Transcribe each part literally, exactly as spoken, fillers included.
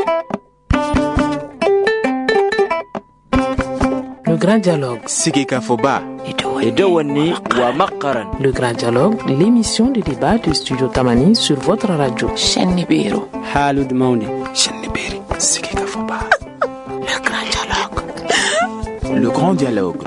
Le grand dialogue. Sigika Foba. Edouani wa Makaran. Le grand dialogue, l'émission de débat de Studio Tamani sur votre radio. Chenibiro. Halud Mauni. Chenibiri. Sigika Foba. Le grand dialogue. Le grand dialogue.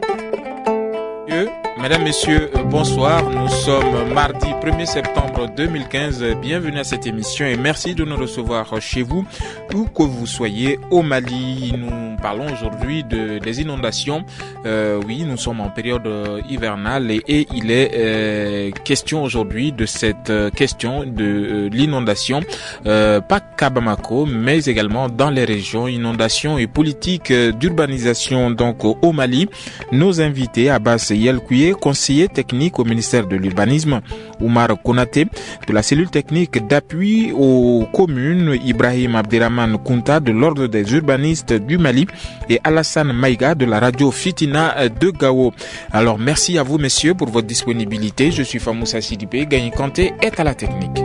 Mesdames, Messieurs, bonsoir. Nous sommes mardi premier septembre deux mille quinze. Bienvenue à cette émission et merci de nous recevoir chez vous, où que vous soyez au Mali. Nous parlons aujourd'hui de, des inondations. Euh, oui, nous sommes en période hivernale et, et il est euh, question aujourd'hui de cette question de euh, l'inondation, euh, pas qu'à Bamako, mais également dans les régions. Inondations et politique d'urbanisation donc au Mali. Nos invités, Abbas Yelkouye, conseiller technique au ministère de l'Urbanisme, Oumar Konaté, de la cellule technique d'appui aux communes, Ibrahim Abderrahman Kounta de l'Ordre des urbanistes du Mali et Alassane Maïga de la radio Fitina de Gao. Alors merci à vous messieurs pour votre disponibilité. Je suis Famoussa Sidibé, Gagné Kanté est à la technique.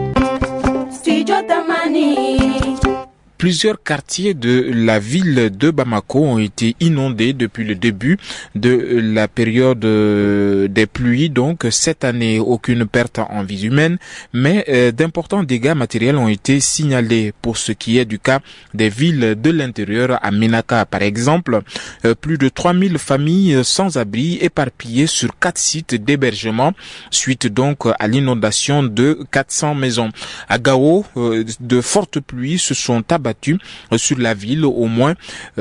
Studio Tamani. Plusieurs quartiers de la ville de Bamako ont été inondés depuis le début de la période des pluies. Donc cette année, aucune perte en vie humaine, mais euh, d'importants dégâts matériels ont été signalés. Pour ce qui est du cas des villes de l'intérieur, à Ménaka par exemple, euh, plus de trois mille familles sans abri éparpillées sur quatre sites d'hébergement suite donc à l'inondation de quatre cents maisons. À Gao, euh, de fortes pluies se sont abattues sur la ville. Au moins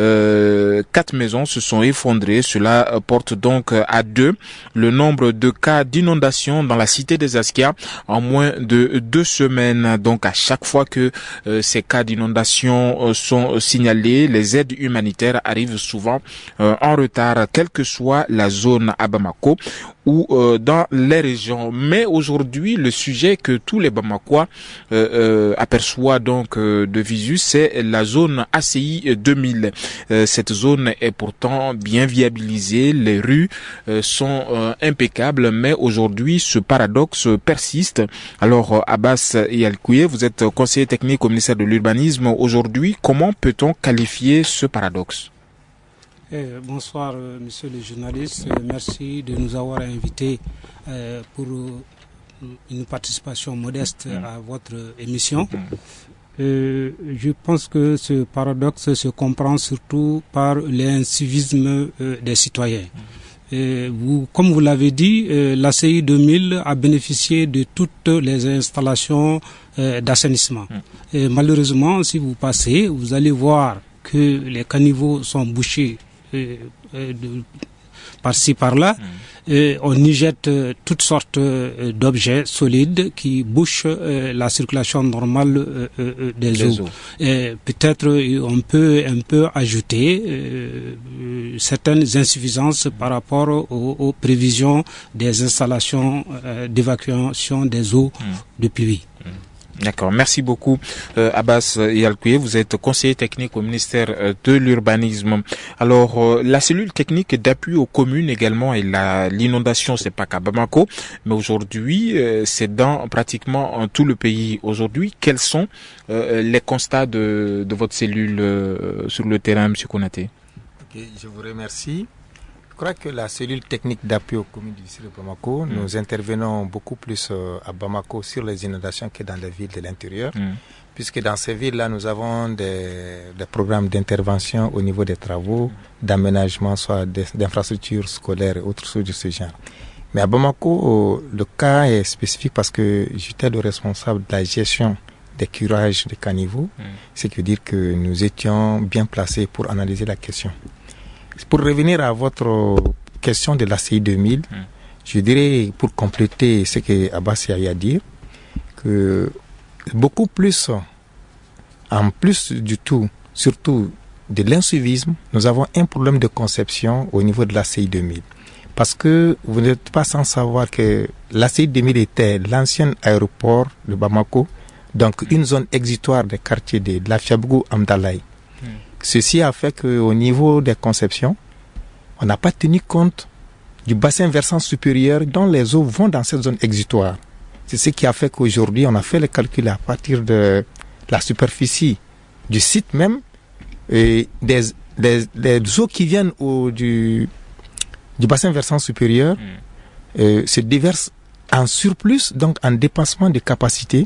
euh, quatre maisons se sont effondrées. Cela porte donc à deux le nombre de cas d'inondation dans la cité des Askia en moins de deux semaines. Donc à chaque fois que euh, ces cas d'inondation euh, sont signalés, les aides humanitaires arrivent souvent euh, en retard, quelle que soit la zone à Bamako ou euh, dans les régions. Mais aujourd'hui, le sujet que tous les Bamakois euh, euh, aperçoivent donc euh, de visu, c'est la zone A C I deux mille. Euh, cette zone est pourtant bien viabilisée, les rues euh, sont euh, impeccables, mais aujourd'hui, ce paradoxe persiste. Alors, Abbas Yelkouye, vous êtes conseiller technique au ministère de l'Urbanisme. Aujourd'hui, comment peut-on qualifier ce paradoxe ? Eh, bonsoir, euh, monsieur le journaliste. Euh, merci de nous avoir invités euh, pour euh, une participation modeste à votre émission. Euh, je pense que ce paradoxe se comprend surtout par l'incivisme euh, des citoyens. Et vous, comme vous l'avez dit, euh, l'A C I deux mille a bénéficié de toutes les installations euh, d'assainissement. Et malheureusement, si vous passez, vous allez voir que les caniveaux sont bouchés euh, euh, de, par-ci par-là. Mm. Et on y jette euh, toutes sortes euh, d'objets solides qui bouchent euh, la circulation normale euh, euh, des, des eaux. eaux. Et peut-être euh, on peut un peu ajouter euh, euh, certaines insuffisances mm. par rapport aux, aux prévisions des installations euh, d'évacuation des eaux mm. de pluie. Mm. D'accord, merci beaucoup euh, Abbas Yelkouye, vous êtes conseiller technique au ministère euh, de l'Urbanisme. Alors euh, la cellule technique d'appui aux communes également, et la, l'inondation c'est pas qu'à Bamako, mais aujourd'hui euh, c'est dans pratiquement tout le pays. Aujourd'hui, quels sont euh, les constats de, de votre cellule euh, sur le terrain, M. Konaté? Okay, je vous remercie. Je crois que la cellule technique d'appui aux communes du district de Bamako, mm. nous intervenons beaucoup plus euh, à Bamako sur les inondations que dans les villes de l'intérieur, mm. puisque dans ces villes-là, nous avons des, des programmes d'intervention au niveau des travaux, mm. d'aménagement, soit d'infrastructures scolaires et autres choses de ce genre. Mais à Bamako, le cas est spécifique parce que j'étais le responsable de la gestion des curages des caniveaux, mm. ce qui veut dire que nous étions bien placés pour analyser la question. Pour revenir à votre question de l'A C I deux mille, mm. je dirais, pour compléter ce que Abbas a eu à dire, que beaucoup plus, en plus du tout, surtout de l'insuivisme, nous avons un problème de conception au niveau de l'A C I deux mille. Parce que vous n'êtes pas sans savoir que l'A C I deux mille était l'ancien aéroport de Bamako, donc mm. une zone exitoire des quartiers de Lafiabgou-Amdalaï. Mm. Ceci a fait qu'au niveau des conceptions, on n'a pas tenu compte du bassin versant supérieur dont les eaux vont dans cette zone exitoire. C'est ce qui a fait qu'aujourd'hui, on a fait le calcul à partir de la superficie du site même, et des, des, des eaux qui viennent au, du, du bassin versant supérieur mmh. euh, se déversent en surplus, donc en dépassement de capacité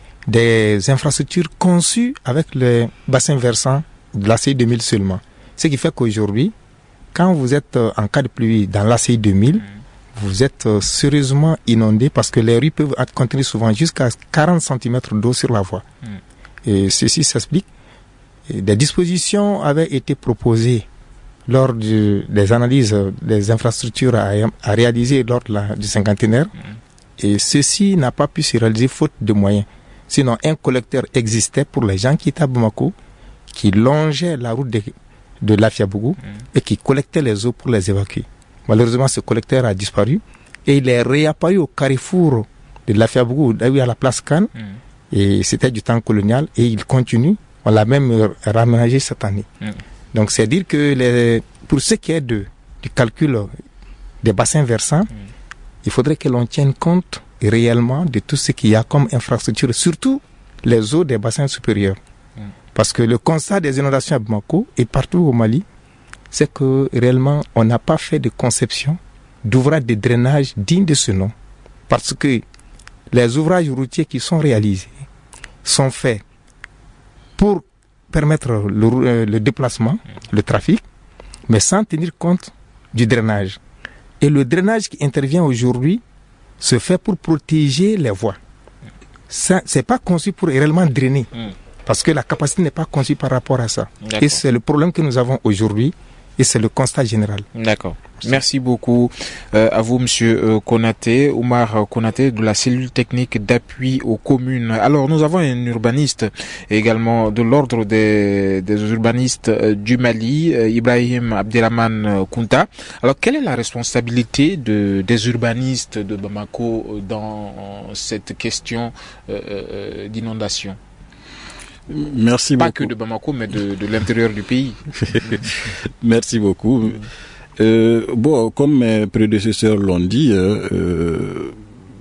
des infrastructures conçues avec le bassin versant de l'A C I deux mille seulement. Ce qui fait qu'aujourd'hui, quand vous êtes en cas de pluie dans l'A C I deux mille, mmh. vous êtes sérieusement inondé parce que les rues peuvent contenir souvent jusqu'à quarante centimètres d'eau sur la voie. Mmh. Et ceci s'explique. Des dispositions avaient été proposées lors du, des analyses des infrastructures à, à réaliser lors de la, du cinquantenaire. Mmh. Et ceci n'a pas pu se réaliser faute de moyens. Sinon, un collecteur existait pour les gens qui étaient à Bamako, qui longeait la route de, de l'Afiabougou mmh. et qui collectait les eaux pour les évacuer. Malheureusement, ce collecteur a disparu et il est réapparu au carrefour de l'Afiabougou, là où il y a la place Cannes. Mmh. Et c'était du temps colonial et il continue. On l'a même raménagé cette année. Mmh. Donc, c'est dire que les, pour ce qui est de, du calcul des bassins versants, mmh. il faudrait que l'on tienne compte réellement de tout ce qu'il y a comme infrastructure, surtout les eaux des bassins supérieurs. Mmh. Parce que le constat des inondations à Bamako et partout au Mali, c'est que réellement, on n'a pas fait de conception d'ouvrages de drainage dignes de ce nom. Parce que les ouvrages routiers qui sont réalisés sont faits pour permettre le, le déplacement, le trafic, mais sans tenir compte du drainage. Et le drainage qui intervient aujourd'hui se fait pour protéger les voies. Ça, c'est pas conçu pour réellement drainer, mmh. parce que la capacité n'est pas conçue par rapport à ça. D'accord. Et c'est le problème que nous avons aujourd'hui, et c'est le constat général. D'accord. Merci beaucoup euh, à vous, Monsieur euh, Konaté, Oumar Konaté, de la cellule technique d'appui aux communes. Alors, nous avons un urbaniste également de l'ordre des, des urbanistes euh, du Mali, euh, Ibrahim Abdelrahman Kounta. Alors, quelle est la responsabilité de, des urbanistes de Bamako dans cette question euh, euh, d'inondation? Merci Pas beaucoup. que de Bamako, mais de, de l'intérieur du pays. Merci beaucoup. Euh, bon, comme mes prédécesseurs l'ont dit, euh,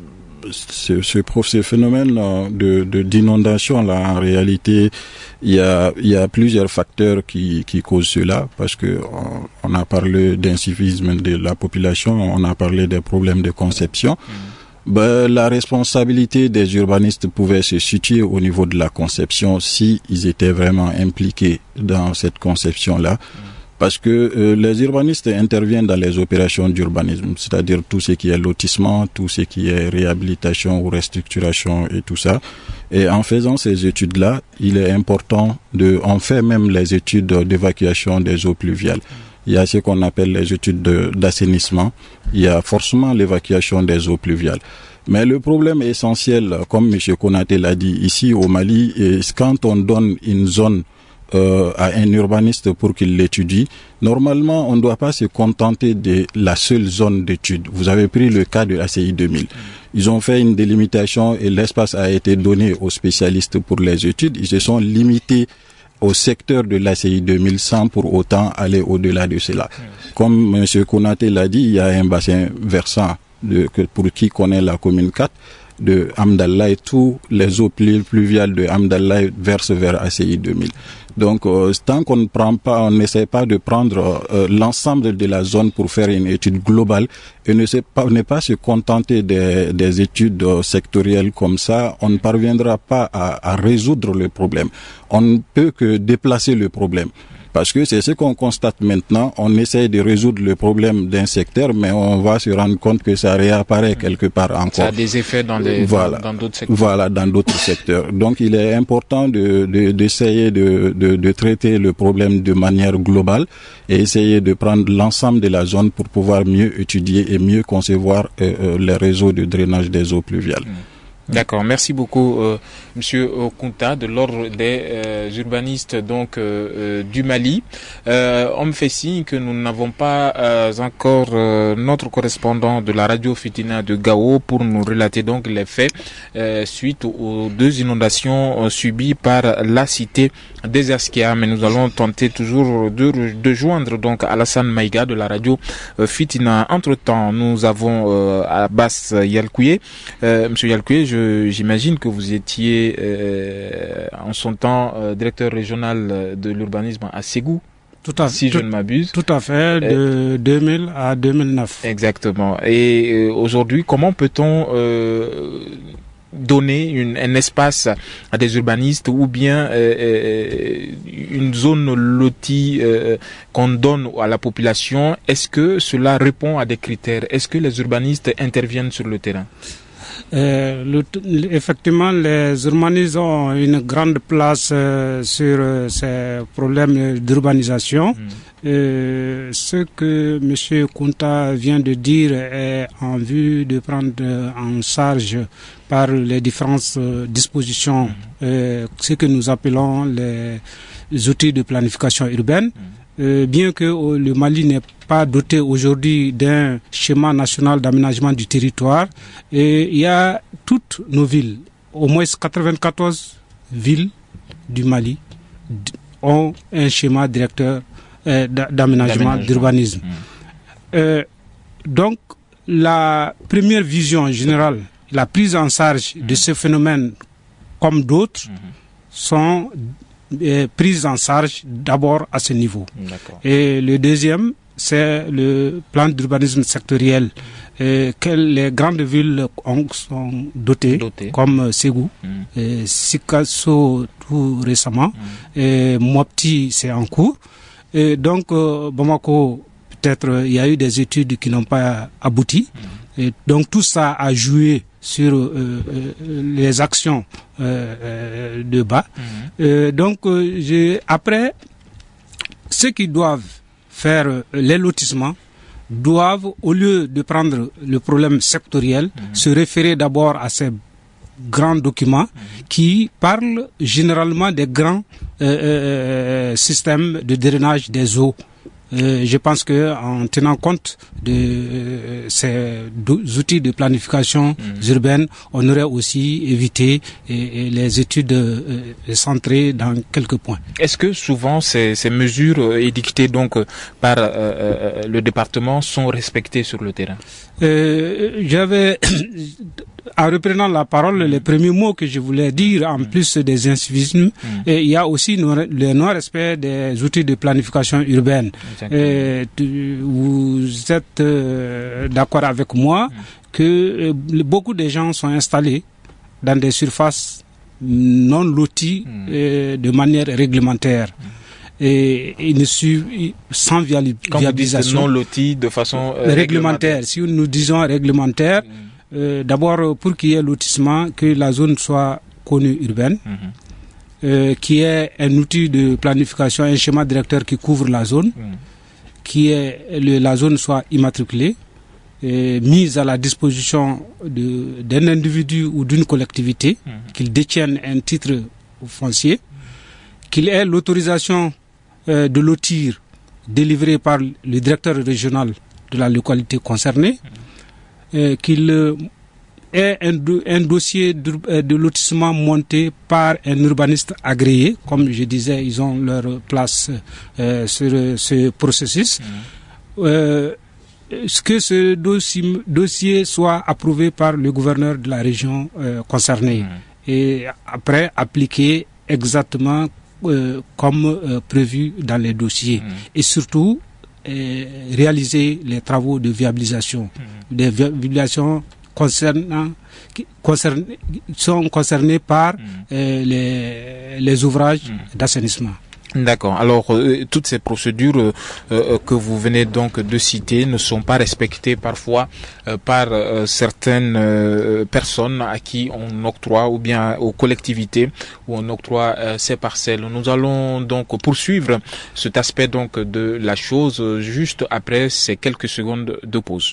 ce, ce, ce phénomène de, de d'inondation là, en réalité, il y a, il y a plusieurs facteurs qui, qui causent cela, parce que on, on a parlé d'incivisme de la population, on a parlé des problèmes de conception. Mmh. Ben, la responsabilité des urbanistes pouvait se situer au niveau de la conception si ils étaient vraiment impliqués dans cette conception-là. Mmh. Parce que euh, les urbanistes interviennent dans les opérations d'urbanisme, c'est-à-dire tout ce qui est lotissement, tout ce qui est réhabilitation ou restructuration et tout ça. Et en faisant ces études-là, il est important de, on fait même les études d'évacuation des eaux pluviales. Il y a ce qu'on appelle les études de, d'assainissement. Il y a forcément l'évacuation des eaux pluviales. Mais le problème essentiel, comme M. Konaté l'a dit ici au Mali, est quand on donne une zone Euh, à un urbaniste pour qu'il l'étudie, normalement, on ne doit pas se contenter de la seule zone d'étude. Vous avez pris le cas de l'A C I deux mille. Ils ont fait une délimitation et l'espace a été donné aux spécialistes pour les études. Ils se sont limités au secteur de l'A C I deux mille sans pour autant aller au-delà de cela. Comme M. Konaté l'a dit, il y a un bassin versant de, que, pour qui connaît la commune quatre de Hamdallah, et tous les eaux pluviales de Hamdallah versent vers A C I deux mille. Donc, euh, tant qu'on ne prend pas, on n'essaie pas de prendre euh, l'ensemble de la zone pour faire une étude globale et ne sait pas, ne pas se contenter des, des études euh, sectorielles comme ça, on ne parviendra pas à, à résoudre le problème. On ne peut que déplacer le problème. Parce que c'est ce qu'on constate maintenant, on essaie de résoudre le problème d'un secteur, mais on va se rendre compte que ça réapparaît quelque part encore. Ça a des effets dans les, voilà, dans, dans d'autres secteurs. Voilà, dans d'autres secteurs. Donc il est important de, de, d'essayer de, de, de traiter le problème de manière globale et essayer de prendre l'ensemble de la zone pour pouvoir mieux étudier et mieux concevoir euh, euh, les réseaux de drainage des eaux pluviales. Mmh. D'accord, merci beaucoup, euh, Monsieur Kounta, de l'ordre des euh, urbanistes donc euh, euh, du Mali. Euh, on me fait signe que nous n'avons pas euh, encore euh, notre correspondant de la radio Fitina de Gao pour nous relater donc les faits euh, suite aux deux inondations euh, subies par la cité des Askia. Mais nous allons tenter toujours de, de joindre donc Alassane Maïga de la radio euh, Fitina. Entre temps, nous avons euh, Abbas Yalkouye. Euh, Monsieur Yalkouye, je je, j'imagine que vous étiez euh, en son temps euh, directeur régional de l'urbanisme à Ségou. Tout à, si tout, je ne m'abuse. Tout à fait, de euh, deux mille à deux mille neuf. Exactement. Et euh, aujourd'hui, comment peut-on euh, donner une, un espace à des urbanistes ou bien euh, euh, une zone lotie euh, qu'on donne à la population? Est-ce que cela répond à des critères? Est-ce que les urbanistes interviennent sur le terrain? Euh, le, effectivement, les urbanistes ont une grande place euh, sur euh, ces problèmes d'urbanisation. Mmh. Euh, ce que M. Kunta vient de dire est en vue de prendre en charge par les différentes euh, dispositions mmh. euh, ce que nous appelons les, les outils de planification urbaine. Mmh. Euh, bien que euh, le Mali n'est pas doté aujourd'hui d'un schéma national d'aménagement du territoire, et il y a toutes nos villes, au moins quatre-vingt-quatorze villes du Mali ont un schéma directeur euh, d'aménagement, d'urbanisme. Mmh. Euh, donc, la première vision générale, la prise en charge mmh. de ce phénomène, comme d'autres, mmh. sont euh, prises en charge d'abord à ce niveau. D'accord. Et le deuxième, c'est le plan d'urbanisme sectoriel euh, que les grandes villes ont, sont dotées, Doté. comme Ségou, mm. Sikasso tout récemment, mm. et Mopti c'est en cours. Et donc euh, Bamako, peut-être il y a eu des études qui n'ont pas abouti. Mm. Et donc tout ça a joué sur euh, euh, les actions euh, euh, de bas. Mm. Euh, donc euh, j'ai, après, ceux qui doivent faire les lotissements doivent, au lieu de prendre le problème sectoriel, mmh. se référer d'abord à ces grands documents mmh. qui parlent généralement des grands euh, euh, systèmes de drainage des eaux. Euh, je pense que en tenant compte de euh, ces outils de planification mmh. urbaine, on aurait aussi évité et, et les études euh, centrées dans quelques points. Est-ce que souvent ces, ces mesures édictées donc par euh, euh, le département sont respectées sur le terrain? euh, J'avais en reprenant la parole, les premiers mots que je voulais dire, en mmh. plus des incivismes, mmh. et il y a aussi le non-respect des outils de planification urbaine. Et tu, vous êtes euh, d'accord avec moi mmh. que euh, beaucoup de gens sont installés dans des surfaces non loties mmh. euh, de manière réglementaire. Mmh. Et ils ne suivent sans viali- viabilisation. Non lotis de façon euh, réglementaire. réglementaire. Si nous disons réglementaire, mmh. Euh, d'abord, pour qu'il y ait lotissement, que la zone soit connue urbaine, mmh. euh, qui est un outil de planification, un schéma directeur qui couvre la zone, mmh. qui est le, la zone soit immatriculée, et mise à la disposition de, d'un individu ou d'une collectivité, mmh. qu'il détienne un titre foncier, mmh. qu'il ait l'autorisation euh, de lotir délivrée par le directeur régional de la localité concernée, mmh. Euh, qu'il euh, ait un, do- un dossier de, euh, de lotissement monté par un urbaniste agréé. Comme je disais, ils ont leur place euh, sur euh, ce processus. Mmh. Euh, que ce dossier, dossier soit approuvé par le gouverneur de la région euh, concernée. Mmh. Et après, appliqué exactement euh, comme euh, prévu dans les dossiers. Mmh. Et surtout, Et réaliser les travaux de viabilisation, mmh. des viabilisations concernant, qui concern, sont concernés par mmh. euh, les, les ouvrages mmh. d'assainissement. D'accord. Alors, euh, toutes ces procédures euh, euh, que vous venez donc de citer ne sont pas respectées parfois euh, par euh, certaines euh, personnes à qui on octroie, ou bien aux collectivités où on octroie euh, ces parcelles. Nous allons donc poursuivre cet aspect donc de la chose juste après ces quelques secondes de pause.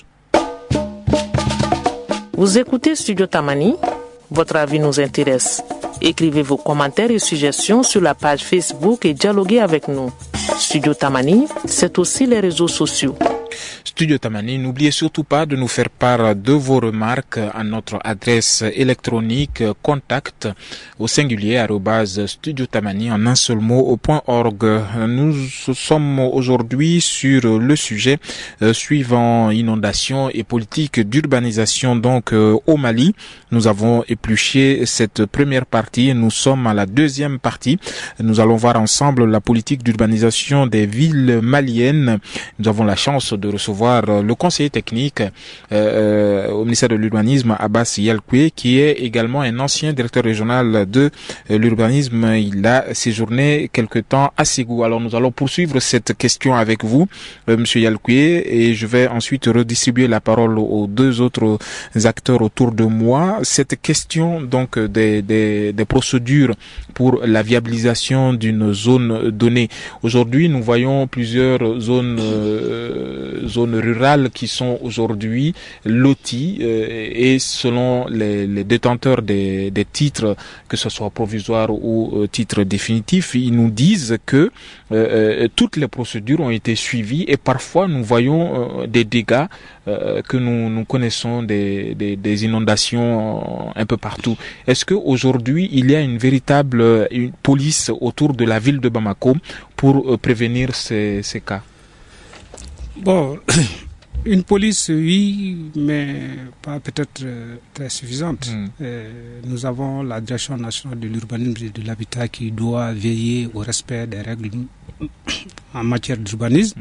Vous écoutez Studio Tamani, votre avis nous intéresse. Écrivez vos commentaires et suggestions sur la page Facebook et dialoguez avec nous. Studio Tamani, c'est aussi les réseaux sociaux. Studio Tamani. N'oubliez surtout pas de nous faire part de vos remarques à notre adresse électronique contact au singulier arobase studio tamani en un seul mot au point org. Nous sommes aujourd'hui sur le sujet euh, suivant inondation et politique d'urbanisation donc euh, au Mali. Nous avons épluché cette première partie et nous sommes à la deuxième partie. Nous allons voir ensemble la politique d'urbanisation des villes maliennes. Nous avons la chance de recevoir le conseiller technique euh, au ministère de l'Urbanisme, Abbas Yalkoué, qui est également un ancien directeur régional de l'urbanisme. Il a séjourné quelque temps à Ségou. Alors nous allons poursuivre cette question avec vous, euh, Monsieur Yalkoué, et je vais ensuite redistribuer la parole aux deux autres acteurs autour de moi. Cette question donc des, des, des procédures pour la viabilisation d'une zone donnée. Aujourd'hui, nous voyons plusieurs zones euh, zones rurales qui sont aujourd'hui loties euh, et selon les, les détenteurs des, des titres, que ce soit provisoire ou euh, titre définitif, ils nous disent que euh, toutes les procédures ont été suivies et parfois nous voyons euh, des dégâts euh, que nous, nous connaissons des, des, des inondations un peu partout. Est-ce que aujourd'hui il y a une véritable une police autour de la ville de Bamako pour euh, prévenir ces, ces cas? Bon, une police, oui, mais pas peut-être euh, très suffisante. Mm. Euh, nous avons la Direction nationale de l'urbanisme et de l'habitat qui doit veiller au respect des règles en matière d'urbanisme. Mm.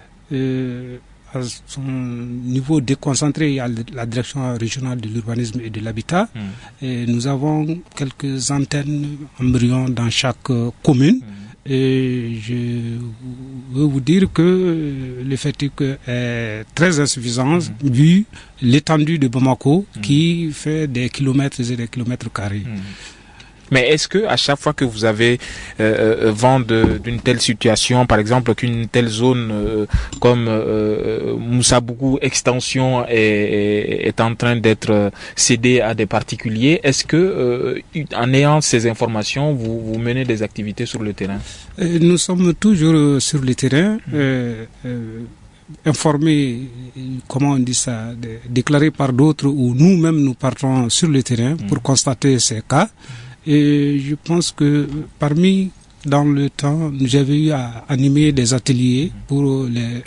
Euh, à son niveau déconcentré, il y a la Direction régionale de l'urbanisme et de l'habitat. Mm. Et nous avons quelques antennes embryons dans chaque euh, commune. Mm. Et je veux vous dire que l'effectif est très insuffisant mmh. vu l'étendue de Bamako mmh. qui fait des kilomètres et des kilomètres carrés. Mmh. Mais est-ce que à chaque fois que vous avez euh, vent de, d'une telle situation, par exemple qu'une telle zone euh, comme euh, Moussabougou extension est, est, est en train d'être cédée à des particuliers, est-ce que euh, en ayant ces informations, vous, vous menez des activités sur le terrain? euh, Nous sommes toujours sur le terrain. Mmh. Euh, euh, informés, comment on dit ça, déclarés par d'autres, ou nous-mêmes nous partons sur le terrain mmh. pour constater ces cas. Et je pense que parmi, dans le temps, j'avais eu à animer des ateliers pour les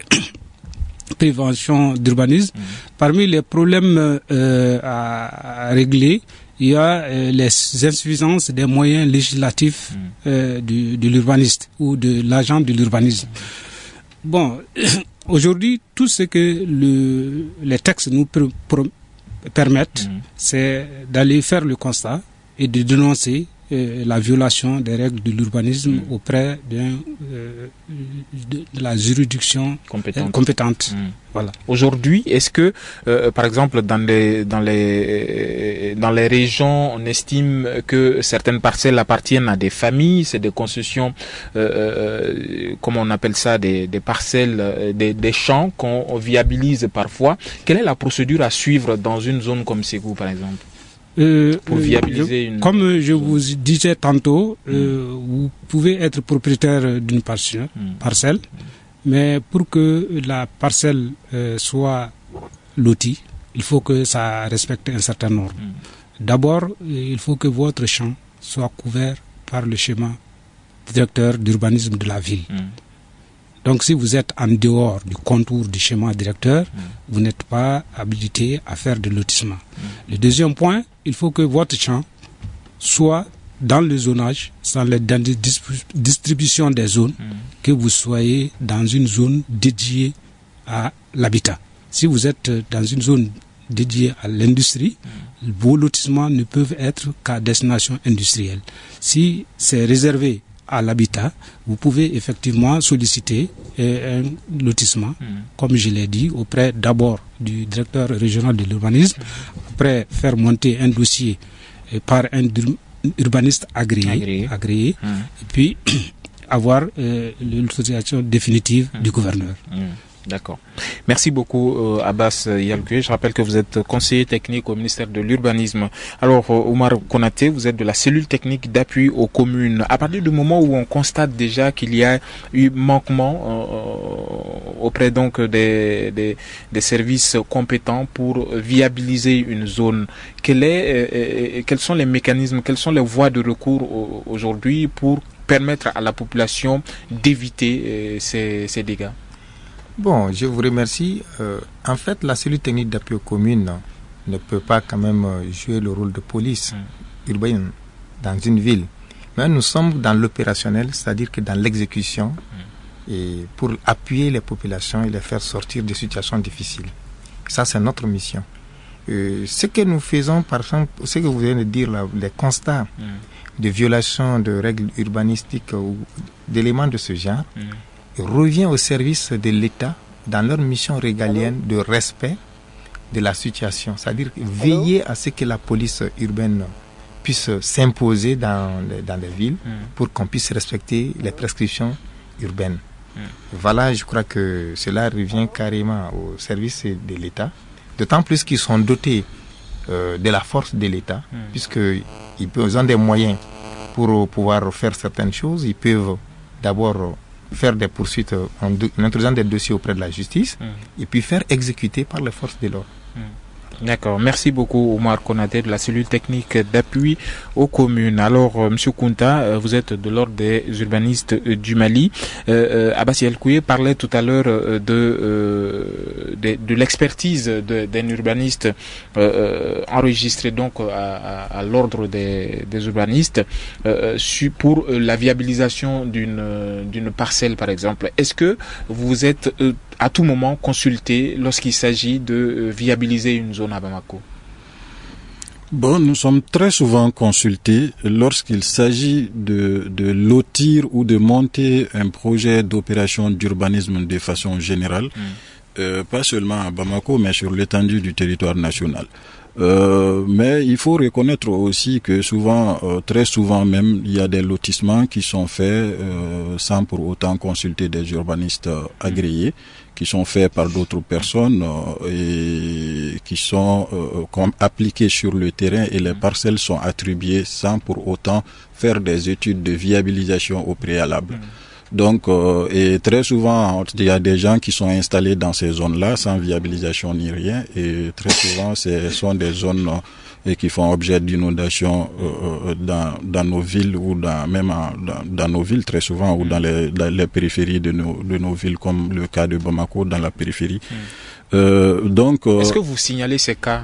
préventions d'urbanisme. Mmh. Parmi les problèmes euh, à, à régler, il y a euh, les insuffisances des moyens législatifs euh, du, de l'urbaniste ou de l'agent de l'urbanisme. Bon, aujourd'hui, tout ce que le, les textes nous pr- pr- permettent, mmh. c'est d'aller faire le constat et de dénoncer euh, la violation des règles de l'urbanisme mmh. auprès d'un, euh, de, de la juridiction compétente. Euh, compétente. Mmh. Voilà. Aujourd'hui, est-ce que, euh, par exemple, dans les dans les dans les régions, on estime que certaines parcelles appartiennent à des familles, c'est des concessions, euh, comment on appelle ça, des, des parcelles, des, des champs qu'on viabilise parfois. Quelle est la procédure à suivre dans une zone comme Ségou, par exemple? Euh, pour viabiliser je, une... Comme je vous disais tantôt, mmh. euh, vous pouvez être propriétaire d'une parcelle, mmh. parcelle mmh. mais pour que la parcelle euh, soit lotie, il faut que ça respecte un certain ordre. Mmh. D'abord, il faut que votre champ soit couvert par le schéma directeur d'urbanisme de la ville. Mmh. Donc si vous êtes en dehors du contour du schéma directeur, mmh. vous n'êtes pas habilité à faire de lotissement. Mmh. Le deuxième point, il faut que votre champ soit dans le zonage, dans la distribution des zones, mmh. que vous soyez dans une zone dédiée à l'habitat. Si vous êtes dans une zone dédiée à l'industrie, mmh. vos lotissements ne peuvent être qu'à destination industrielle. Si c'est réservé à l'habitat, vous pouvez effectivement solliciter euh, un lotissement, mmh. comme je l'ai dit, auprès d'abord du directeur régional de l'urbanisme, mmh. après faire monter un dossier euh, par un dur- urbaniste agréé, agréé. agréé mmh. et puis avoir euh, l'autorisation définitive mmh. du gouverneur. Mmh. D'accord. Merci beaucoup euh, Abbas Yalkoué. Je rappelle que vous êtes conseiller technique au ministère de l'Urbanisme. Alors euh, Omar Konaté, vous êtes de la cellule technique d'appui aux communes. À partir du moment où on constate déjà qu'il y a eu manquement euh, auprès donc des, des, des services compétents pour viabiliser une zone, quel est, euh, quels sont les mécanismes, quelles sont les voies de recours aujourd'hui pour permettre à la population d'éviter euh, ces, ces dégâts? Bon, je vous remercie. Euh, en fait, la cellule technique d'appui aux communes ne peut pas quand même jouer le rôle de police mmh. urbaine dans une ville. Mais nous sommes dans l'opérationnel, c'est-à-dire que dans l'exécution, mmh. et pour appuyer les populations et les faire sortir de situations difficiles. Ça, c'est notre mission. Euh, ce que nous faisons, par exemple, ce que vous venez de dire, là, les constats mmh. de violation de règles urbanistiques ou d'éléments de ce genre, mmh. revient au service de l'État dans leur mission régalienne de respect de la situation. C'est-à-dire veiller à ce que la police urbaine puisse s'imposer dans, dans les villes mm. pour qu'on puisse respecter les prescriptions urbaines. Mm. Voilà, je crois que cela revient carrément au service de l'État. D'autant plus qu'ils sont dotés euh, de la force de l'État, mm. puisqu'ils ont des moyens pour pouvoir faire certaines choses. Ils peuvent d'abord faire des poursuites en, en introduisant des dossiers auprès de la justice mmh. et puis faire exécuter par les forces de l'ordre. Mmh. D'accord. Merci beaucoup Omar Konaté de la cellule technique d'appui aux communes. Alors, euh, Monsieur Kounta, euh, vous êtes de l'ordre des urbanistes euh, du Mali. Euh, euh, Abbas Yalkoué parlait tout à l'heure euh, de, euh, de de l'expertise d'un urbaniste euh, enregistré donc à, à, à l'ordre des, des urbanistes euh, pour la viabilisation d'une d'une parcelle, par exemple. Est-ce que vous êtes euh, à tout moment consulté lorsqu'il s'agit de euh, viabiliser une zone à Bamako? Bon, nous sommes très souvent consultés lorsqu'il s'agit de, de lotir ou de monter un projet d'opération d'urbanisme de façon générale, mmh. euh, pas seulement à Bamako, mais sur l'étendue du territoire national. Euh, mais il faut reconnaître aussi que souvent, euh, très souvent même, il y a des lotissements qui sont faits euh, sans pour autant consulter des urbanistes euh, agréés, qui sont faits par d'autres personnes euh, et qui sont euh, comme appliqués sur le terrain, et les parcelles sont attribuées sans pour autant faire des études de viabilisation au préalable. Donc, euh, et très souvent, il y a des gens qui sont installés dans ces zones-là sans viabilisation ni rien, et très souvent, ce sont des zones euh, qui font objet d'inondations euh, dans, dans nos villes ou dans, même en, dans, dans nos villes très souvent, ou dans les, dans les périphéries de nos, de nos villes, comme le cas de Bamako dans la périphérie. Mmh. Euh, donc, euh, est-ce que vous signalez ces cas?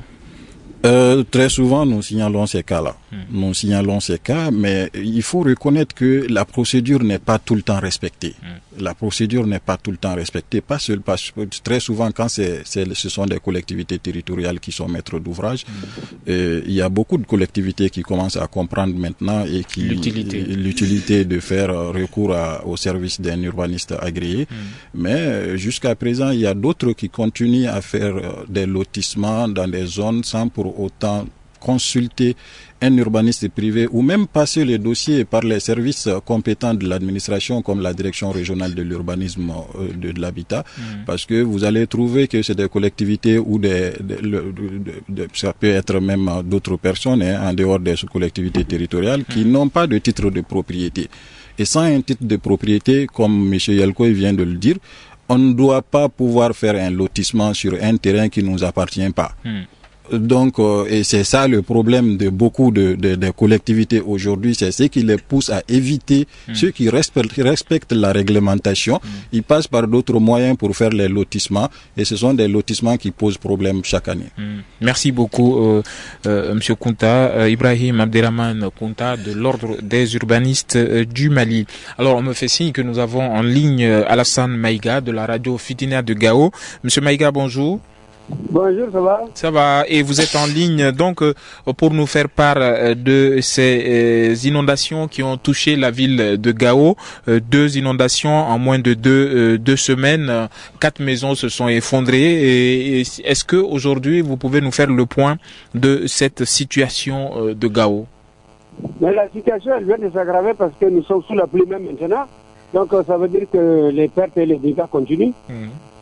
Euh, très souvent, nous signalons ces cas-là. Mmh. Nous signalons ces cas, mais il faut reconnaître que la procédure n'est pas tout le temps respectée. Mmh. La procédure n'est pas tout le temps respectée. Pas seul, pas, très souvent, quand c'est, c'est, ce sont des collectivités territoriales qui sont maîtres d'ouvrage, mmh. euh, il y a beaucoup de collectivités qui commencent à comprendre maintenant et qui l'utilité, l'utilité de faire recours à, au service d'un urbaniste agréé. Mmh. Mais jusqu'à présent, il y a d'autres qui continuent à faire des lotissements dans des zones sans pour autant consulter un urbaniste privé ou même passer les dossiers par les services compétents de l'administration comme la direction régionale de l'urbanisme de, de l'habitat, mmh. parce que vous allez trouver que c'est des collectivités ou des, des de, de, de, ça peut être même d'autres personnes hein, en dehors des collectivités territoriales mmh. qui n'ont pas de titre de propriété. Et sans un titre de propriété, comme M. Yalkoué vient de le dire, on ne doit pas pouvoir faire un lotissement sur un terrain qui ne nous appartient pas. Mmh. Donc, euh, et c'est ça le problème de beaucoup de, de, de collectivités aujourd'hui, c'est ce qui les pousse à éviter mmh. ceux qui respectent, respectent la réglementation. Mmh. Ils passent par d'autres moyens pour faire les lotissements, et ce sont des lotissements qui posent problème chaque année. Mmh. Merci beaucoup, euh, euh, Monsieur Kounta, euh, Ibrahim Abderrahman Kounta de l'ordre des urbanistes euh, du Mali. Alors, on me fait signe que nous avons en ligne euh, Alassane Maïga de la radio Fitina de Gao. Monsieur Maïga, bonjour. Bonjour, ça va? Ça va, et vous êtes en ligne donc euh, pour nous faire part euh, de ces euh, inondations qui ont touché la ville de Gao. Euh, deux inondations en moins de deux, euh, deux semaines. Euh, quatre maisons se sont effondrées. Et, et est-ce que aujourd'hui vous pouvez nous faire le point de cette situation euh, de Gao? Mais la situation elle vient de s'aggraver parce que nous sommes sous la pluie même maintenant. Donc euh, ça veut dire que les pertes et les dégâts continuent. Mmh.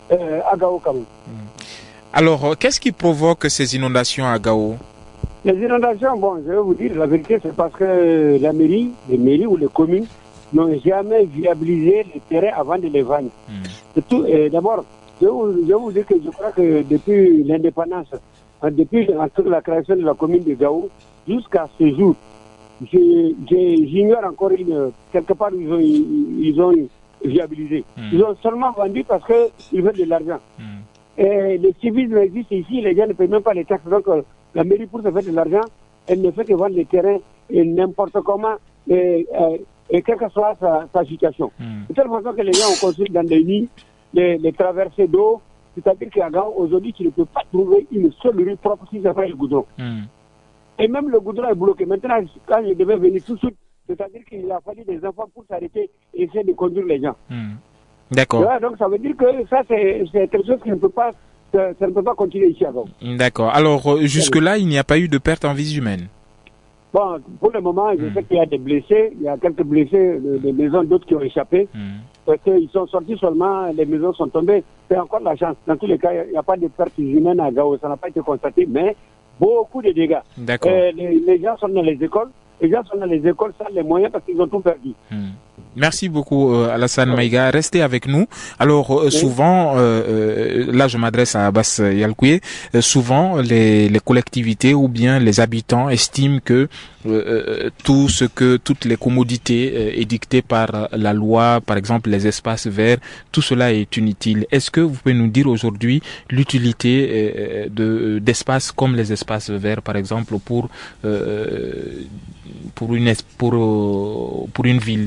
euh, à Gao quand même. Alors, qu'est-ce qui provoque ces inondations à Gao? Les inondations, bon, je vais vous dire la vérité, c'est parce que la mairie, les mairies ou les communes n'ont jamais viabilisé les terrains avant de les vendre. Mm. Tout, euh, d'abord, je vais, vous, je vais vous dire que je crois que depuis l'indépendance, hein, depuis la création de la commune de Gao, jusqu'à ce jour, je, je, j'ignore encore une, quelque part ils ont, ils ont viabilisé. Mm. Ils ont seulement vendu parce qu'ils veulent de l'argent. Mm. Et le civisme existe ici, les gens ne payent même pas les taxes. Donc la mairie, pour se faire de l'argent, elle ne fait que vendre les terrains et n'importe comment, et, et, et quelle que soit sa, sa situation. Mm. De telle façon que les gens ont construit dans des nids, les, les traversées d'eau. C'est-à-dire qu'à Gao, aujourd'hui, tu ne peux pas trouver une seule rue propre si c'est pas le goudron. Mm. Et même le goudron est bloqué. Maintenant, quand je devais venir tout de suite, c'est-à-dire qu'il a fallu des enfants pour s'arrêter et essayer de conduire les gens. Mm. D'accord. Ouais, donc ça veut dire que ça, c'est, c'est quelque chose qui ne peut pas, ça, ça ne peut pas continuer ici à Gao. D'accord. Alors, jusque-là, il n'y a pas eu de perte en vies humaines? Bon, pour le moment, je mm. sais qu'il y a des blessés. Il y a quelques blessés, des maisons, d'autres qui ont échappé. Mm. Parce qu'ils sont sortis seulement, les maisons sont tombées. C'est encore la chance. Dans tous les cas, il n'y a pas de pertes humaines à Gao. Ça n'a pas été constaté, mais beaucoup de dégâts. D'accord. Euh, les, les gens sont dans les écoles. Les gens sont dans les écoles sans les moyens parce qu'ils ont tout perdu. Mm. Merci beaucoup euh, Alassane ouais. Maïga. Restez avec nous. Alors euh, oui. souvent, euh, euh, là je m'adresse à Abbas Yalkoué, euh, souvent les, les collectivités ou bien les habitants estiment que euh, tout ce que toutes les commodités euh, édictées par la loi, par exemple les espaces verts, tout cela est inutile. Est-ce que vous pouvez nous dire aujourd'hui l'utilité euh, de d'espaces comme les espaces verts, par exemple pour euh, pour une pour pour une ville?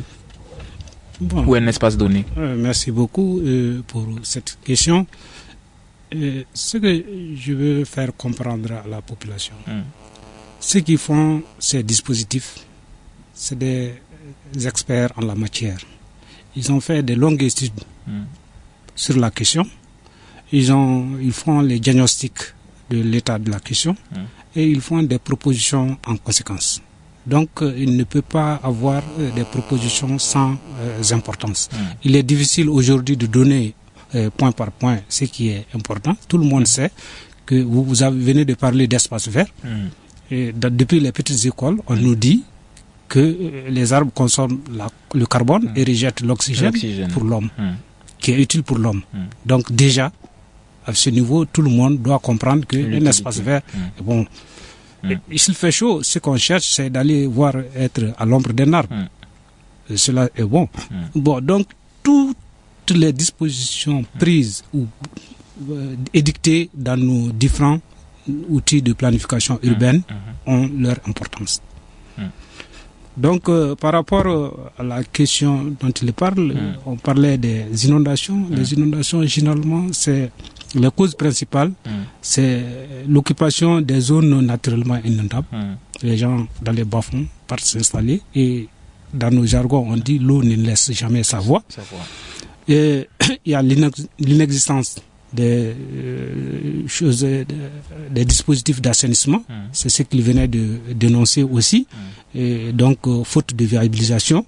Bon, ou un espace donné. Euh, merci beaucoup euh, pour cette question. Euh, ce que je veux faire comprendre à la population, mm. ceux qui font ces dispositifs, c'est des experts en la matière. Ils ont fait de longues études mm. sur la question. Ils, ont, ils font les diagnostics de l'état de la question mm. et ils font des propositions en conséquence. Donc, euh, il ne peut pas avoir euh, des propositions sans euh, importance. Mmh. Il est difficile aujourd'hui de donner euh, point par point ce qui est important. Tout le monde mmh. sait que vous, vous avez, venez de parler d'espace vert. Mmh. Et de, depuis les petites écoles, on mmh. nous dit que euh, les arbres consomment la, le carbone mmh. et rejettent l'oxygène, l'oxygène pour l'homme, mmh. qui est utile pour l'homme. Mmh. Donc déjà, à ce niveau, tout le monde doit comprendre qu'un espace vert mmh. est bon. Mm. Et s'il fait chaud, ce qu'on cherche, c'est d'aller voir être à l'ombre d'un arbre. Mm. Et cela est bon. Mm. Bon, donc, toutes les dispositions prises ou euh, édictées dans nos différents outils de planification urbaine mm. ont leur importance. Mm. Donc, euh, par rapport euh, à la question dont il parle, mm. euh, on parlait des inondations. Mm. Les inondations, généralement, c'est la cause principale, mm. c'est l'occupation des zones naturellement inondables. Mm. Les gens dans les bas-fonds partent s'installer et dans nos jargons, on dit l'eau ne laisse jamais sa voix. Sa voix. Et il y a l'inex- l'inexistence des euh, choses, des, des dispositifs d'assainissement. Mm. C'est ce qu'il venait de dénoncer aussi. Mm. Et donc, euh, faute de viabilisation.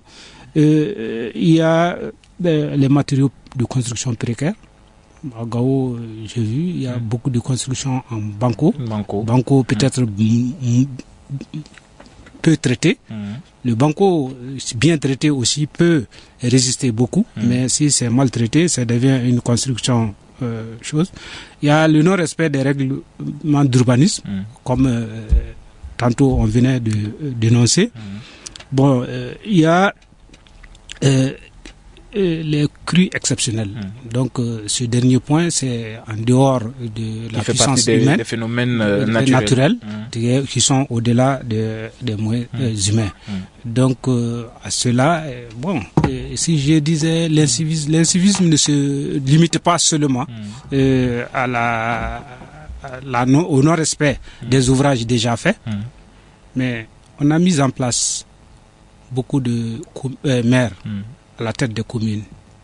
Euh, il y a euh, les matériaux de construction précaires. À Gao, j'ai vu, il y a mmh. beaucoup de constructions en banco. Banco, banco peut-être mmh. m- m- peu traité. Mmh. Le banco, bien traité aussi, peut résister beaucoup, mmh. mais si c'est maltraité, ça devient une construction euh, chose. Il y a le non-respect des règlements d'urbanisme, mmh. comme euh, tantôt on venait de euh, dénoncer. Mmh. Bon, euh, il y a euh, Et les crues exceptionnelles. Mmh. Donc, euh, ce dernier point, c'est en dehors de la puissance des, humaine, des phénomènes euh, naturels, naturels mmh. qui, qui sont au-delà de, des moyens mmh. euh, humains. Mmh. Donc, euh, à cela, euh, bon, euh, si je disais l'incivisme, l'incivisme ne se limite pas seulement mmh. euh, à la, à la non, au non-respect mmh. des ouvrages déjà faits, mmh. mais on a mis en place beaucoup de euh, maires mmh. à la tête des communes.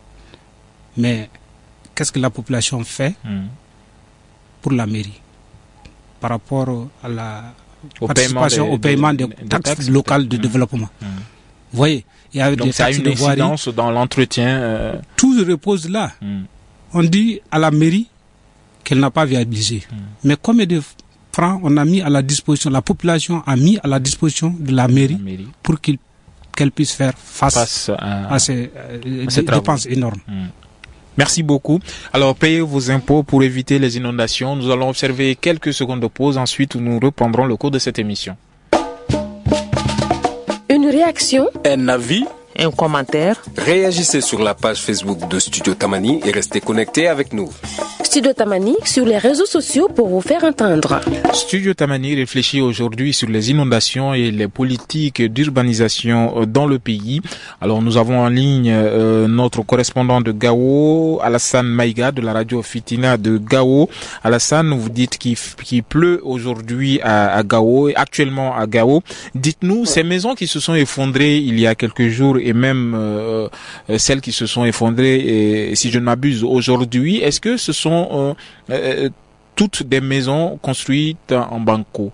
Mais qu'est-ce que la population fait mmh. pour la mairie par rapport à la au participation paiement des, au paiement des, des, des taxes, taxes locales de mmh. développement? Mmh. Vous voyez, il y a donc des ça a taxes une de voirie. incidence dans l'entretien. Euh... Tout repose là. Mmh. on dit à la mairie qu'elle n'a pas viabilisé. Mmh. Mais combien de francs on a mis à la disposition, la population a mis à la disposition de la mairie, la mairie. pour qu'il, qu'elle puisse faire face, face à, à ces, euh, à ces dépenses énormes. Mmh. Merci beaucoup. Alors, payez vos impôts pour éviter les inondations. Nous allons observer quelques secondes de pause. Ensuite, nous reprendrons le cours de cette émission. Une réaction, un avis, un commentaire. Réagissez sur la page Facebook de Studio Tamani et restez connectés avec nous. Studio Tamani sur les réseaux sociaux pour vous faire entendre. Studio Tamani réfléchit aujourd'hui sur les inondations et les politiques d'urbanisation dans le pays. Alors nous avons en ligne euh, notre correspondant de Gao, Alassane Maïga de la radio Fitina de Gao. Alassane, vous dites qu'il, qu'il pleut aujourd'hui à, à Gao, actuellement à Gao. Dites-nous, ces maisons qui se sont effondrées il y a quelques jours et même euh, celles qui se sont effondrées, et, si je ne m'abuse, aujourd'hui, est-ce que ce sont Euh, euh, toutes des maisons construites en banco?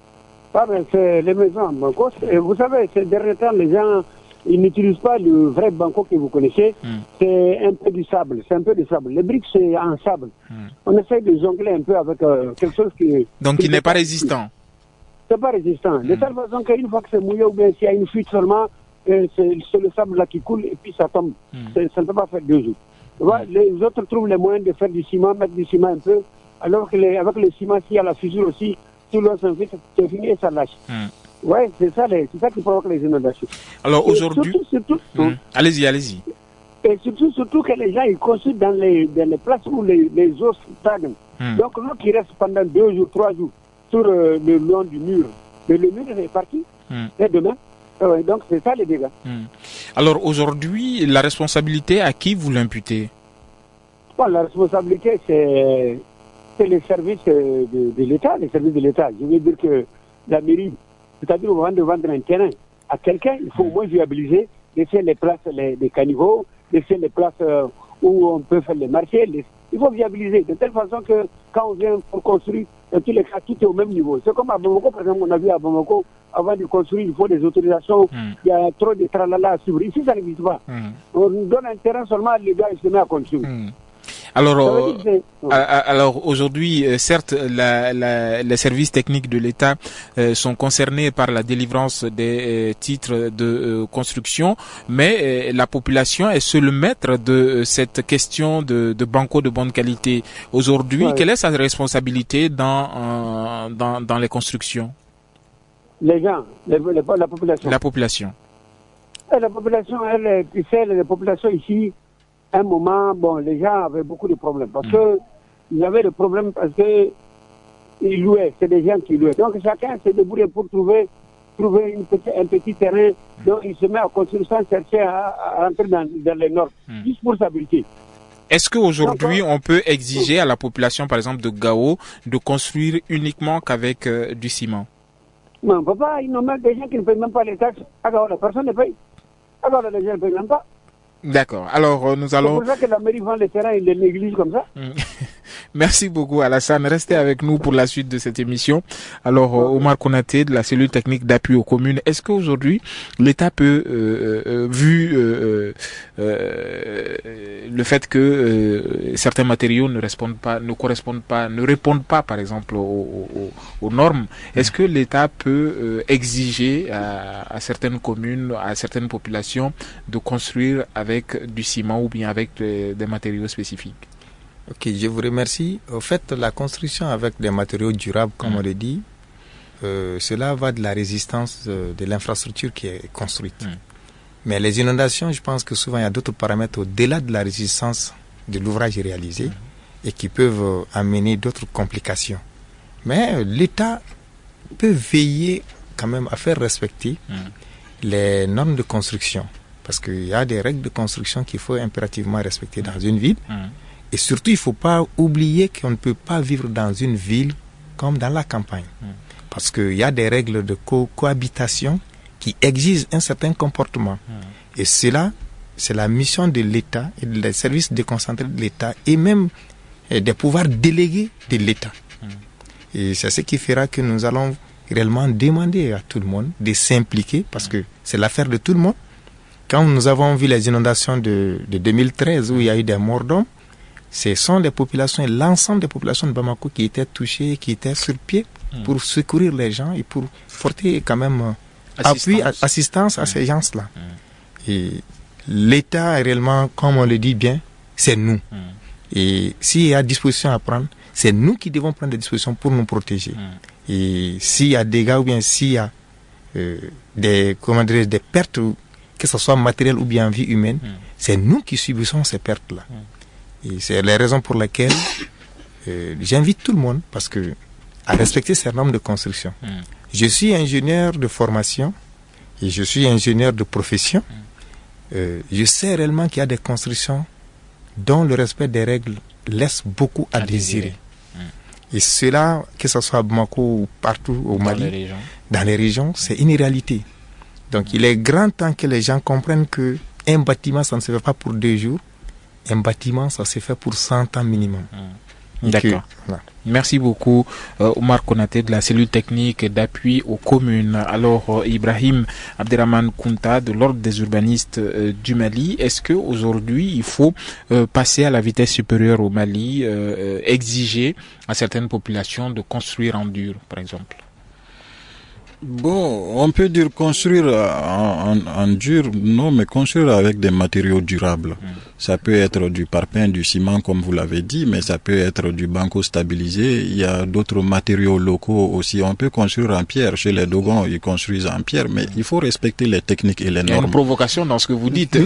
Ah ben c'est les maisons en banco. Vous savez, ces derniers temps, les gens ils n'utilisent pas le vrai banco que vous connaissez. Mm. C'est un peu du sable. C'est un peu du sable. Les briques, c'est en sable. Mm. On essaie de jongler un peu avec euh, quelque chose qui... Donc, qui n'est pas résistant. C'est pas résistant. Mm. De telle façon qu'une fois que c'est mouillé ou bien s'il y a une fuite seulement, euh, c'est, c'est le sable là qui coule et puis ça tombe. Mm. Ça ne peut pas faire deux jours. Ouais, les autres trouvent les moyens de faire du ciment, mettre du ciment un peu, alors que les, avec le ciment, s'il y a la fissure aussi, si l'eau s'invite, c'est fini et ça lâche. Mm. Ouais, c'est ça, les, c'est ça qui provoque les inondations. Alors et aujourd'hui, surtout, surtout, mm. allez-y, allez-y. Et surtout, surtout que les gens ils construisent dans les, dans les places où les, les eaux stagnent. Mm. Donc l'eau qui reste pendant deux jours, trois jours sur euh, le long du mur, mais le mur est parti. Mm. Et demain. Ouais, donc c'est ça les dégâts. Hmm. Alors aujourd'hui, la responsabilité, à qui vous l'imputez? Bon, la responsabilité, c'est, c'est les services de, de l'État, les services de l'État. Je veux dire que la mairie, c'est-à-dire au moment de vendre un terrain à quelqu'un, il faut au moins viabiliser, laisser les places, les, les caniveaux, laisser les places euh, où on peut faire les marchés. Les, il faut viabiliser de telle façon que quand on vient pour construire, dans tous les cas, tout est au même niveau. C'est comme à Bamako, par exemple, on a vu à Bamako, avant de construire, il faut des autorisations, mm. il y a trop de tralala à suivre. Ici, ça n'existe pas. Mm. On donne un terrain seulement, les gars, ils se mettent à construire. Mm. Alors, euh, alors aujourd'hui, euh, certes, la, la, les services techniques de l'État euh, sont concernés par la délivrance des euh, titres de euh, construction, mais euh, la population est seule maître de euh, cette question de, de banco de bonne qualité. Aujourd'hui, ouais. Quelle est sa responsabilité dans, euh, dans, dans les constructions? Les gens, les, les, la population. La population. Et la population, elle, tu sais, la population ici, à un moment, bon, les gens avaient beaucoup de problèmes parce mmh. que ils avaient des problèmes parce que ils louaient, c'est des gens qui louaient. Donc chacun s'est débrouillé pour trouver, trouver une petit, un petit terrain. Mmh. Donc il se met à construire sans chercher à, à entrer dans, dans les normes, mmh. juste pour s'habiter. Est-ce qu'aujourd'hui, on peut exiger à la population, par exemple, de Gao, de construire uniquement qu'avec euh, du ciment? Non, papa, il y a des gens qui ne payent même pas les taxes. Alors, la personne ne paye. Alors, les gens ne payent même pas. D'accord. Alors, nous allons... C'est pour ça que la mairie vend les terrains et les néglige comme ça. Merci beaucoup, Alassane. Restez avec nous pour la suite de cette émission. Alors, Omar Konaté, de la cellule technique d'appui aux communes, est-ce qu'aujourd'hui, l'État peut, euh, euh, vu euh, euh, le fait que euh, certains matériaux ne répondent pas, ne correspondent pas, ne répondent pas, par exemple, aux, aux, aux normes, est-ce que l'État peut euh, exiger à, à certaines communes, à certaines populations, de construire avec du ciment ou bien avec des, des matériaux spécifiques? Ok, je vous remercie. Au fait, la construction avec des matériaux durables, comme mmh. on le dit, euh, cela va de la résistance de, de l'infrastructure qui est construite. Mmh. Mais les inondations, je pense que souvent il y a d'autres paramètres au-delà de la résistance de l'ouvrage réalisé mmh. et qui peuvent amener d'autres complications. Mais l'État peut veiller quand même à faire respecter mmh. les normes de construction. Parce qu'il y a des règles de construction qu'il faut impérativement respecter dans une ville. Mmh. Et surtout, il ne faut pas oublier qu'on ne peut pas vivre dans une ville comme dans la campagne. Mmh. Parce qu'il y a des règles de co- cohabitation qui exigent un certain comportement. Mmh. Et cela, c'est la mission de l'État et des services déconcentrés de l'État et même et des pouvoirs délégués de l'État. Mmh. Et c'est ce qui fera que nous allons réellement demander à tout le monde de s'impliquer parce que c'est l'affaire de tout le monde. Quand nous avons vu les inondations de, de deux mille treize où il y a eu des morts d'hommes, ce sont les populations et l'ensemble des populations de Bamako qui étaient touchées, qui étaient sur pied mmh. pour secourir les gens et pour porter quand même assistance. appui, assistance à mmh. ces gens-là. Mmh. Et l'État, réellement, comme on le dit bien, c'est nous. Mmh. Et s'il y a disposition à prendre, c'est nous qui devons prendre des dispositions pour nous protéger. Mmh. Et s'il y a des dégâts ou bien s'il y a euh, des, comment dire, des pertes, que ce soit matérielles ou bien en vie humaine, mmh. c'est nous qui subissons ces pertes-là. Mmh. Et c'est les raisons pour lesquelles euh, j'invite tout le monde parce que, à respecter ces normes de construction. Mmh. Je suis ingénieur de formation et je suis ingénieur de profession. Mmh. Euh, je sais réellement qu'il y a des constructions dont le respect des règles laisse beaucoup à, à désirer. désirer. Mmh. Et cela, que ce soit à Bamako ou partout au Mali, dans les régions, dans les régions c'est une réalité. Donc mmh. il est grand temps que les gens comprennent que un bâtiment, ça ne se fait pas pour deux jours. Un bâtiment, ça se fait pour cent ans minimum. Mmh. D'accord. Que, voilà. Merci beaucoup, euh, Omar Konaté de la cellule technique d'appui aux communes. Alors, euh, Ibrahim Abderrahmane Kounta de l'Ordre des urbanistes euh, du Mali, est-ce que aujourd'hui il faut euh, passer à la vitesse supérieure au Mali, euh, exiger à certaines populations de construire en dur, par exemple? Bon, on peut dire construire en, en, en dur, non, mais construire avec des matériaux durables. Mmh. Ça peut être du parpaing, du ciment, comme vous l'avez dit, mais ça peut être du banco stabilisé. Il y a d'autres matériaux locaux aussi. On peut construire en pierre. Chez les Dogons, ils construisent en pierre, mais il faut respecter les techniques et les normes. Il y a une provocation dans ce que vous dites.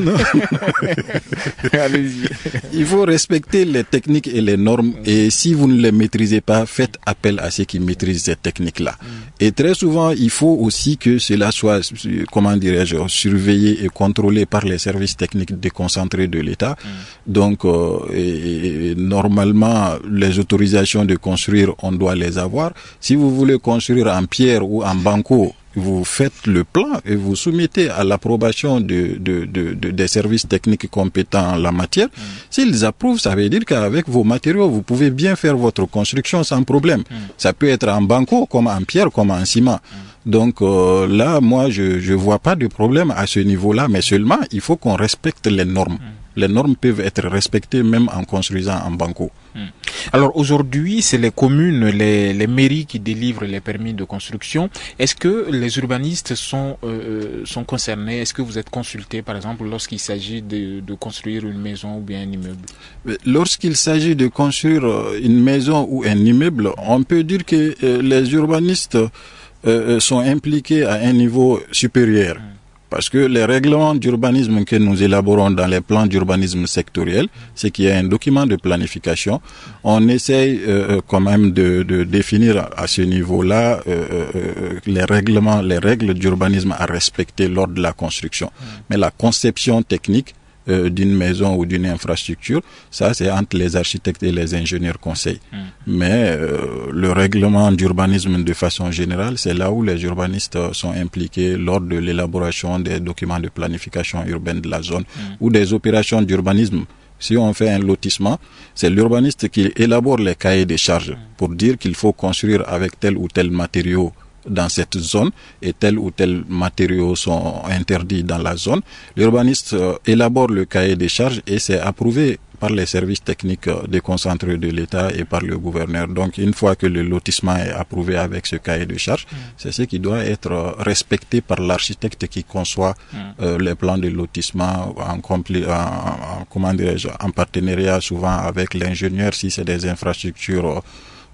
Allez-y. Il faut respecter les techniques et les normes, et si vous ne les maîtrisez pas, faites appel à ceux qui maîtrisent ces techniques-là. Mmh. Et très souvent, il faut aussi que cela soit, comment dirais-je, surveillé et contrôlé par les services techniques déconcentrés de l'État. Mmh. Donc, euh, et, et, normalement, les autorisations de construire, on doit les avoir. Si vous voulez construire en pierre ou en banco, vous faites le plan et vous soumettez à l'approbation de, de, de, de, des services techniques compétents en la matière. Mmh. S'ils approuvent, ça veut dire qu'avec vos matériaux, vous pouvez bien faire votre construction sans problème. Mmh. Ça peut être en banco, comme en pierre, comme en ciment. Mmh. Donc euh, là, moi, je je vois pas de problème à ce niveau-là, mais seulement, il faut qu'on respecte les normes. Mmh. Les normes peuvent être respectées même en construisant en banco. Mmh. Alors aujourd'hui, c'est les communes, les, les mairies qui délivrent les permis de construction. Est-ce que les urbanistes sont euh, sont concernés? Est-ce que vous êtes consultés, par exemple, lorsqu'il s'agit de, de construire une maison ou bien un immeuble? Lorsqu'il s'agit de construire une maison ou un immeuble, on peut dire que euh, les urbanistes euh, sont impliqués à un niveau supérieur. Mmh. Parce que les règlements d'urbanisme que nous élaborons dans les plans d'urbanisme sectoriel, c'est qu'il y a un document de planification. On essaye euh, quand même de, de définir à ce niveau-là euh, euh, les règlements, les règles d'urbanisme à respecter lors de la construction. Mais la conception technique euh, d'une maison ou d'une infrastructure, ça c'est entre les architectes et les ingénieurs conseils. Mmh. Mais euh, le règlement d'urbanisme de façon générale, c'est là où les urbanistes sont impliqués lors de l'élaboration des documents de planification urbaine de la zone mmh. ou des opérations d'urbanisme. Si on fait un lotissement, c'est l'urbaniste qui élabore les cahiers des charges mmh. pour dire qu'il faut construire avec tel ou tel matériau dans cette zone et tel ou tel matériaux sont interdits dans la zone. L'urbaniste euh, élabore le cahier des charges et c'est approuvé par les services techniques euh, déconcentrés de l'État et par le gouverneur. Donc une fois que le lotissement est approuvé avec ce cahier de charges, mmh. c'est ce qui doit être euh, respecté par l'architecte qui conçoit mmh. euh, les plans de lotissement en, compli- en, en, comment dirais-je, en partenariat souvent avec l'ingénieur si c'est des infrastructures euh,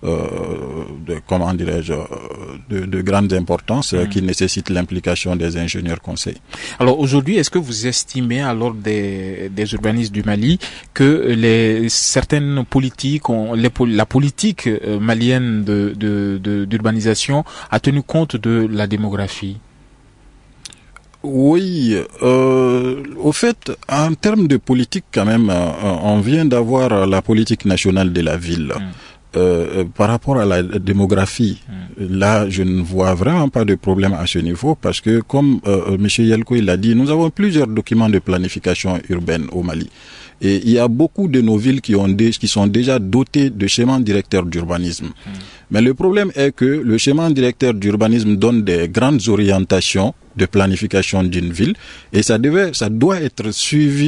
Euh, de, comment dirais-je, de, de grande importance mmh. qui nécessite l'implication des ingénieurs conseils. Alors aujourd'hui, est-ce que vous estimez à l'ordre des, des urbanistes du Mali que les certaines politiques, ont, les, la politique malienne de, de, de, d'urbanisation a tenu compte de la démographie? Oui, euh, au fait, en termes de politique quand même, euh, on vient d'avoir la politique nationale de la ville. Mmh. Euh, par rapport à la démographie, mmh. là, je ne vois vraiment pas de problème à ce niveau parce que, comme euh, M. Yelko il l'a dit, nous avons plusieurs documents de planification urbaine au Mali. Et il y a beaucoup de nos villes qui, ont des, qui sont déjà dotées de schémas directeurs d'urbanisme. Mmh. Mais le problème est que le schéma directeur d'urbanisme donne des grandes orientations de planification d'une ville et ça devait, ça doit être suivi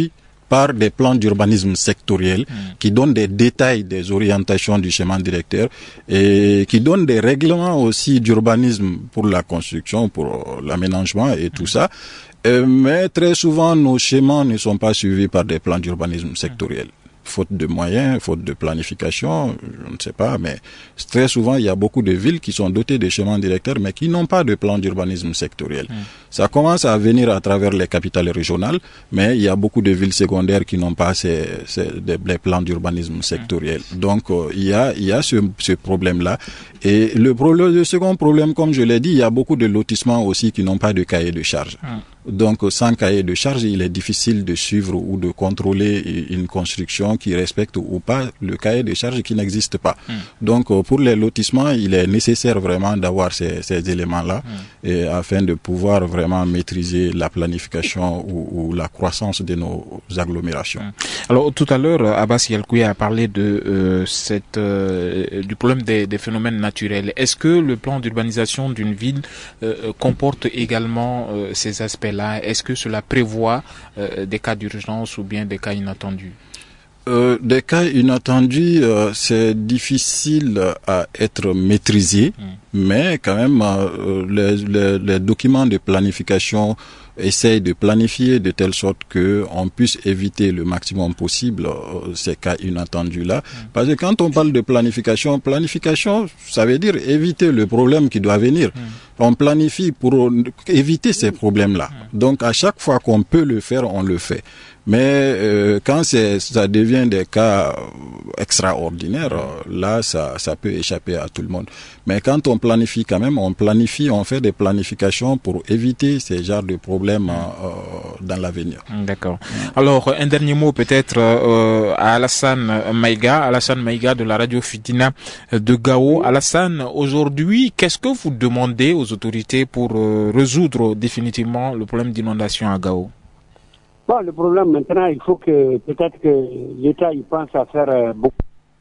par des plans d'urbanisme sectoriels mmh. qui donnent des détails des orientations du schéma directeur et qui donnent des règlements aussi d'urbanisme pour la construction, pour l'aménagement et tout mmh. ça. Euh, mais très souvent, nos schémas ne sont pas suivis par des plans d'urbanisme sectoriels. Faute de moyens, faute de planification, je ne sais pas, mais très souvent, il y a beaucoup de villes qui sont dotées de schémas directeurs, mais qui n'ont pas de plan d'urbanisme sectoriel. Mmh. Ça commence à venir à travers les capitales régionales, mais il y a beaucoup de villes secondaires qui n'ont pas ces, ces des, des plans d'urbanisme sectoriel. Mmh. Donc, euh, il y a, il y a ce, ce problème-là. Et le, problème, le second problème, comme je l'ai dit, il y a beaucoup de lotissements aussi qui n'ont pas de cahier de charge. Mmh. Donc, sans cahier de charge, il est difficile de suivre ou de contrôler une construction qui respecte ou pas le cahier de charge qui n'existe pas. Mmh. Donc, pour les lotissements, il est nécessaire vraiment d'avoir ces, ces éléments-là mmh. et afin de pouvoir vraiment maîtriser la planification ou, ou la croissance de nos agglomérations. Mmh. Alors, tout à l'heure, Abbas Yalkoué a parlé de euh, cette euh, du problème des, des phénomènes naturels. Est-ce que le plan d'urbanisation d'une ville euh, comporte également euh, ces aspects-là? Est-ce que cela prévoit euh, des cas d'urgence ou bien des cas inattendus? Euh, des cas inattendus, euh, c'est difficile à être maîtrisé, mmh. mais quand même, euh, les, les, les documents de planification essayent de planifier de telle sorte que on puisse éviter le maximum possible euh, ces cas inattendus-là. Mmh. Parce que quand on parle de planification, planification, ça veut dire éviter le problème qui doit venir. Mmh. On planifie pour éviter ces problèmes-là. Mmh. Donc, à chaque fois qu'on peut le faire, on le fait. Mais euh, quand c'est, ça devient des cas extraordinaires, là, ça, ça peut échapper à tout le monde. Mais quand on planifie quand même, on planifie, on fait des planifications pour éviter ces genres de problèmes euh, dans l'avenir. D'accord. Alors, un dernier mot peut-être euh, à Alassane Maïga, Alassane Maïga de la radio Fitina de Gao. Alassane, aujourd'hui, qu'est-ce que vous demandez aux autorités pour euh, résoudre définitivement le problème d'inondation à Gao? Bon, le problème maintenant, il faut que peut-être que l'État il pense à faire euh, beaucoup.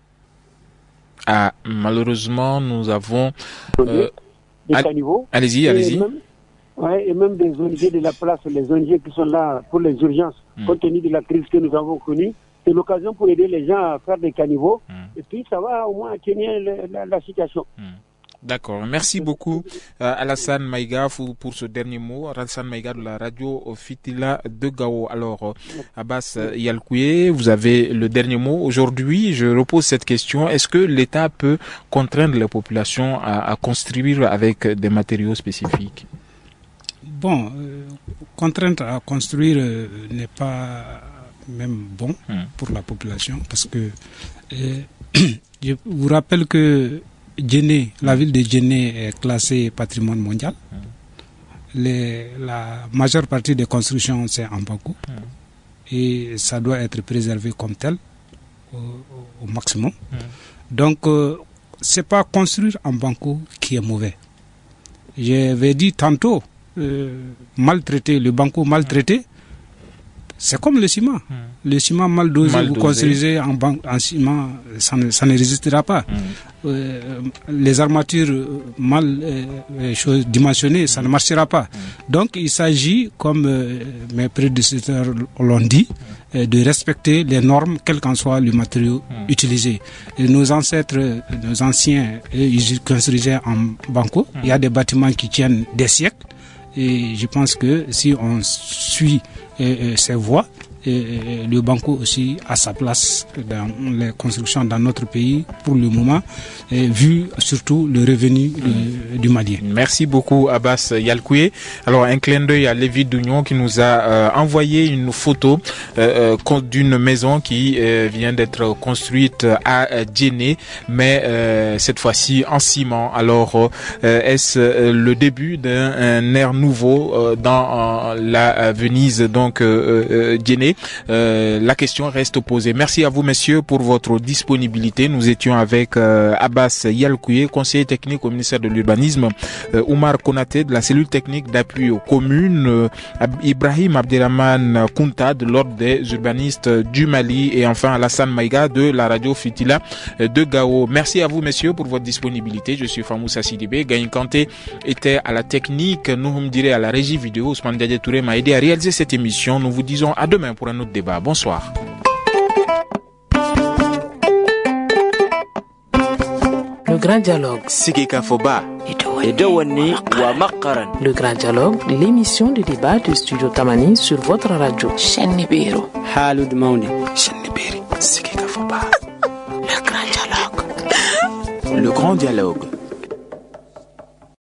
Ah, malheureusement, nous avons euh, des all... caniveaux. Allez-y, allez-y. Et même, ouais, et même des O N G de la place, les O N G qui sont là pour les urgences, mm. compte tenu de la crise que nous avons connue. C'est l'occasion pour aider les gens à faire des caniveaux. Mm. Et puis, ça va au moins atténuer la, la situation. Mm. D'accord. Merci beaucoup euh, Alassane Maïga pour, pour ce dernier mot. Alassane Maïga de la radio Fitila de Gao. Alors, euh, Abbas Yalkoué, vous avez le dernier mot. Aujourd'hui, je repose cette question. Est-ce que l'État peut contraindre la population à, à construire avec des matériaux spécifiques? Bon, euh, contraindre à construire euh, n'est pas même bon hmm. pour la population parce que euh, je vous rappelle que Djenné, la ville de Djenné est classée patrimoine mondial. Mmh. Les, la majeure partie des constructions, c'est en Bankou. Mmh. Et ça doit être préservé comme tel, au, au maximum. Mmh. Donc, euh, ce n'est pas construire en Bankou qui est mauvais. J'avais dit tantôt, euh, maltraité, le Bankou maltraité, mmh. c'est comme le ciment. Mmh. Le ciment mal dosé, mal vous dosé. Construisez en, ban- en ciment, ça ne, ça ne résistera pas. Mmh. Euh, les armatures mal euh, choses dimensionnées, ça ne marchera pas. Mmh. Donc il s'agit, comme euh, mes prédécesseurs l'ont dit, euh, de respecter les normes, quel qu'en soit le matériau mmh. utilisé. Et nos ancêtres, nos anciens, ils construisaient en banco. Mmh. Il y a des bâtiments qui tiennent des siècles. Et je pense que si on suit euh, ces voies, et le Banco aussi a sa place dans les constructions dans notre pays pour le moment, et vu surtout le revenu de, du Mali. Merci beaucoup Abbas Yalkoué. Alors un clin d'œil à Lévi Dougnon qui nous a euh, envoyé une photo euh, d'une maison qui euh, vient d'être construite à Djenné, mais euh, cette fois-ci en ciment. Alors euh, est-ce euh, le début d'un air nouveau euh, dans euh, la Venise donc euh, euh, Djenné? Euh, la question reste posée. Merci à vous messieurs pour votre disponibilité. Nous étions avec euh, Abbas Yalkoué, conseiller technique au ministère de l'Urbanisme, euh, Oumar Konaté de la cellule technique d'appui aux communes, euh, Ibrahim Abderrahman Kounta de l'ordre des urbanistes du Mali et enfin Alassane Maïga de la radio Fitila de Gao. Merci à vous messieurs pour votre disponibilité. Je suis Famoussa Sidibé. Gagne Kanté était à la technique, nous me direz à la régie vidéo. Ousmane Diadé Touré m'a aidé à réaliser cette émission. Nous vous disons à demain. pour un autre débat. Bonsoir. Le grand dialogue. Sigika Foba. Le grand dialogue, l'émission de débat du studio Tamani sur votre radio. Shennibiru. Halud Mauni. Shenibiri. Sigika Foba. Le grand dialogue. Le grand dialogue.